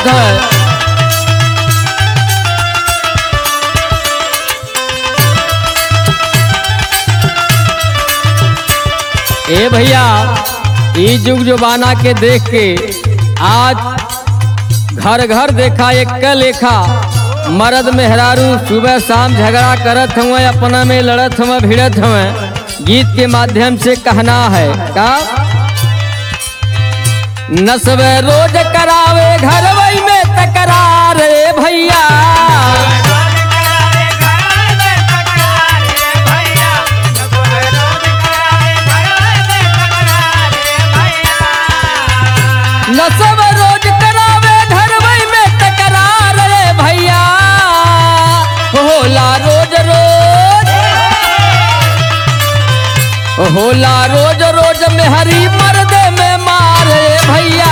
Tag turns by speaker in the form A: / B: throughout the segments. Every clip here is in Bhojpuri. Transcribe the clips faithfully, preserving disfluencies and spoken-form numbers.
A: आवत है। ए भैया ई जुग जमाना के देख के आज घर घर देखा एक लेखा मर्द मेहरारू सुबह शाम झगड़ा करत हुए, अपना में लड़त हुए, भिड़त हुए। गीत के माध्यम से कहना है का नस्वे रोज करावे घर वही में तकरार रे भैया। नस्व रोज करावे घर वही में तकरार रे भैया। होला रोज रोज होला रोज रोज मेहरी मर्दे में मार रे भैया।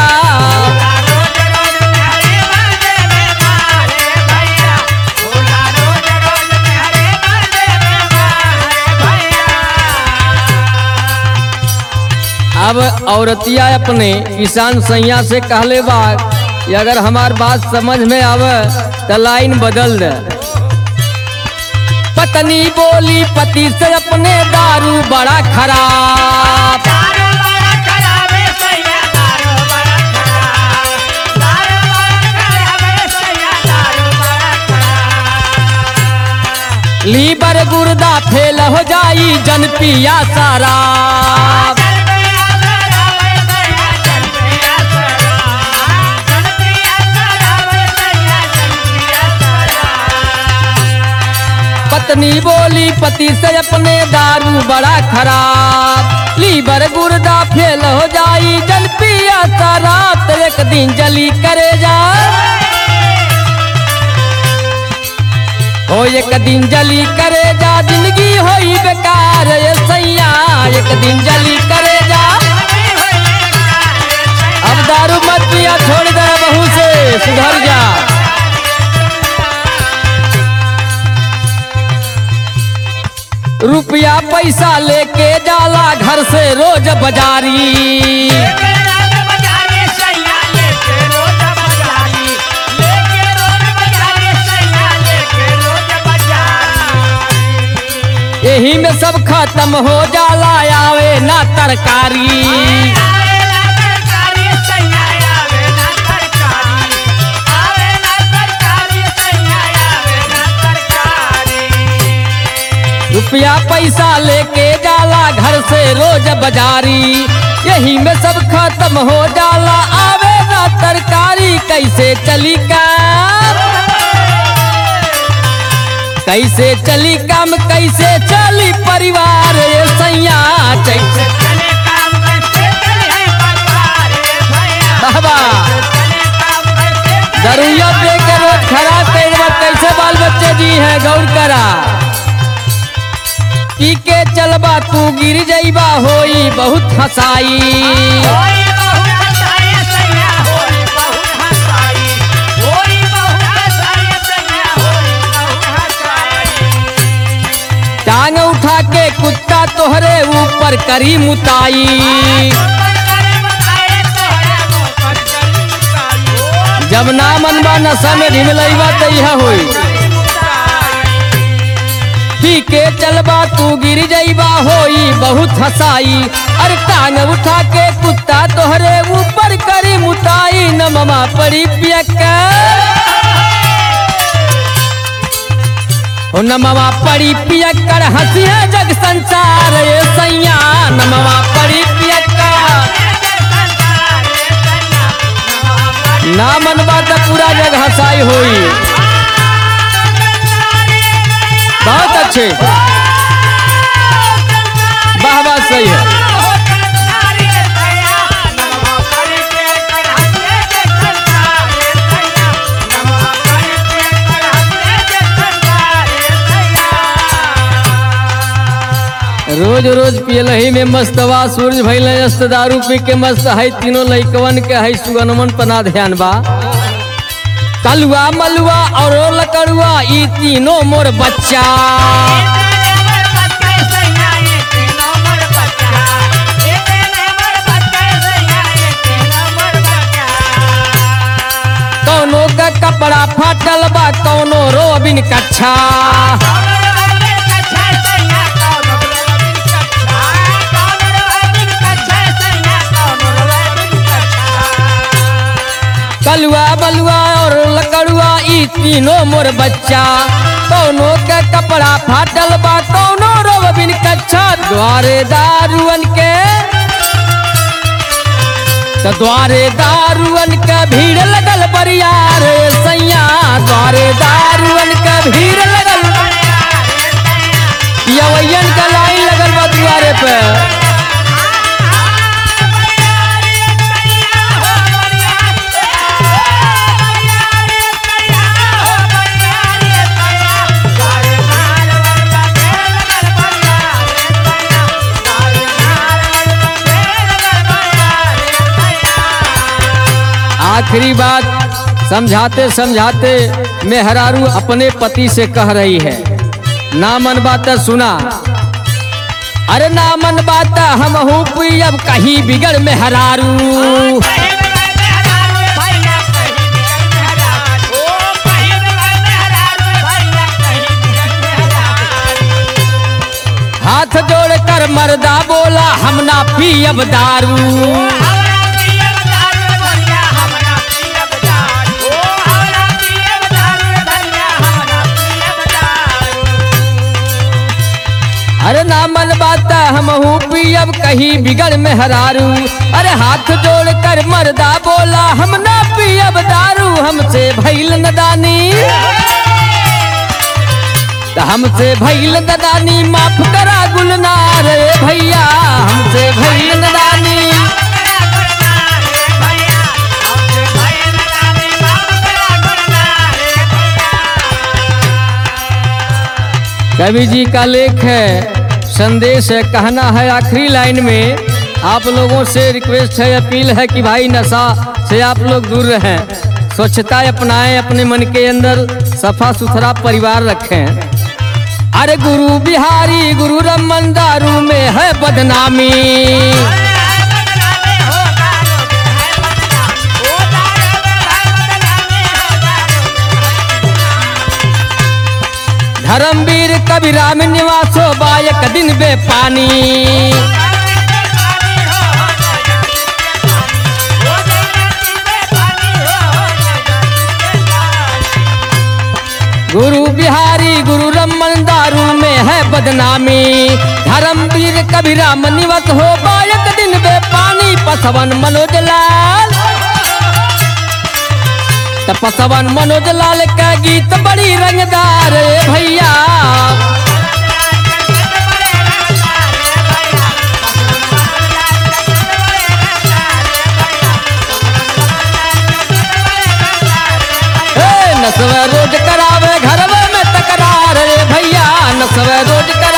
A: अब औरतिया अपने किसान सैया से कहले बा कि अगर हमार बात समझ में आवे तो लाइन बदल दे। पत्नी बोली पति से अपने दारू बड़ा खराब। लीवर गुर्दा फेल हो जाई जन पिया सारा। पत्नी बोली पति से अपने दारू बड़ा खराब। लीवर गुर्दा फेल हो जाई जल पिया शराब। तो एक दिन जली करे जा ओ एक दिन जली करे जा जिंदगी होई बेकार ये सैया। एक दिन जली करे जा अब दारू मत पिया, छोड़ दे बहू से सुधर जा। रुपया पैसा लेके जाला घर से रोज बाजारी। यही में सब खत्म हो जाला, आवे ना तरकारी। रुपया पैसा लेके जाला घर से रोज बाजारी। यही में सब खत्म हो जाला, आवे ना तरकारी। कैसे चली काम कैसे चली काम कैसे चली परिवार ये सैया। कैसे चले काम कैसे चले परिवार बाबा। जरूरत देकर रोज खराब कर कैसे बाल बच्चे जी हैं गौर करा। पी के चलबा तू गिर जाइबा होई बहुत हंसाई। टांग उठा के कुत्ता तोहरे ऊपर करी मुताई। जब ना मनबा नशा में ढिमलैबा तो यह होई। पी के चलबा तू गिर जाइबा होई बहुत हंसाई। अरे टांग उठा के कुत्ता तोहरे ऊपर करी मुताई। न ममा पड़ी पियक्का न ममा पड़ी पियक्कर हंसिया जग संसार ये सैया। न ममा पड़ी पियक्कर ना मनबा तो पूरा जग हंसाई होई। बहुत अच्छे वाह वाह सही है। रोज रोज पियलही में मस्तवा सूरज भइल अस्त दारू पी के मस्त है। तीनों लइकवन के है सुगनमन पना ध्यान बा। कलुआ मलुआ और लकड़ुआ ई तीनों मोर बच्चा। कच्छा। कलुआ बलुआ और लकड़ुआ ई तीनों मोर बच्चा, कौनो के कपड़ा फाटल बा कौनो रोब बिन कच्छा। द्वारे दारुअन के तो द्वारे दारुअन के भीड़ लगल बरियार सैया, द्वारे दारुअन के भीड़ लगल, यवैयन का लाइन लगल बा द्वारे पे। आखिरी बात समझाते समझाते मेहरारू अपने पति से कह रही है, ना मन बात सुना, अरे ना मन बात हम हूँ अब कहीं बिगड़ मेहरारू। हाथ जोड़ कर मर्दा बोला हम ना पियब दारू। अरे ना मन बात हम हूँ पियब कहीं बिगड़ मेहरारू। अरे हाथ जोड़ कर मर्दा बोला हम ना पियब दारू, हमसे भइल नदानी, हमसे भइल नदानी माफ करा गुलनार भैया, हमसे भइल नदानी। कवि जी का लेख है, संदेश है, कहना है आखिरी लाइन में, आप लोगों से रिक्वेस्ट है, अपील है कि भाई नशा से आप लोग दूर रहें, स्वच्छता अपनाएं, अपने मन के अंदर सफा सुथरा परिवार रखें। अरे गुरु बिहारी गुरु रमन दारू में है बदनामी, धर्मवीर कबीराम निवासो बायक दिन बे पानी। गुरु बिहारी गुरु रमन दारू में है बदनामी, धर्मवीर कबीराम निवास हो बायक दिन बे पानी। पसवन मनोज लाल पसवन मनोज लाल का गीत बड़ी रंगदार भैया। नसवे रोज करावे घर में तकरार रे भैया, नसवे रोज कर